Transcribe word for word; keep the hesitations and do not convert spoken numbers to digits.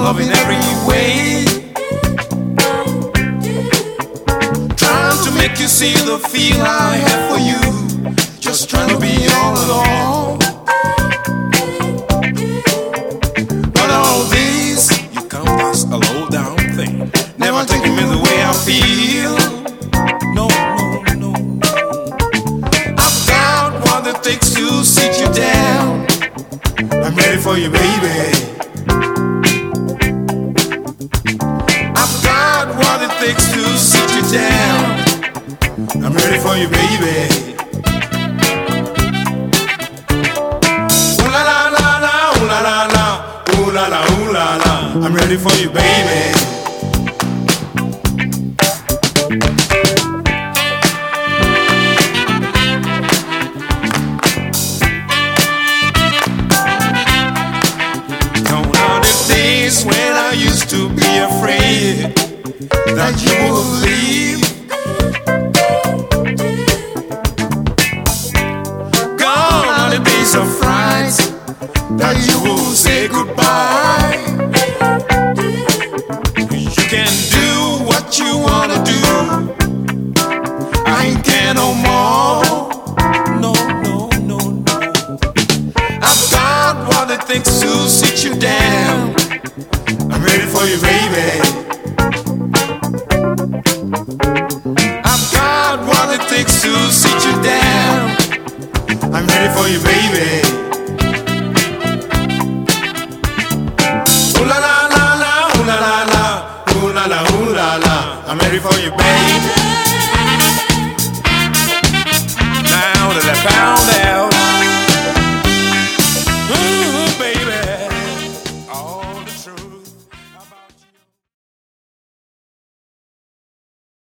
love in every way. Trying to make you see the feel I have for you. Just trying to be all alone. But all this, you come past a low down thing. Never taking me the way I feel. No, no, no, no. I've got what it takes to sit you down. I'm ready for you, baby. I've got what it takes to sit you down. I'm ready for you, baby. Ooh la la la la, ooh la la la, ooh la la, ooh la la. I'm ready for you, baby. When I used to be afraid that you would leave, gone are the days of fright that you will say goodbye. You can do what you wanna do, I ain't care no more. No, no, no, no. I've got what it takes to sit you down. I'm ready for you, baby. I've got what it takes to sit you down. I'm ready for you, baby. Ooh la la la la, ooh la la la, ooh la la, ooh la la. I'm ready for you, baby.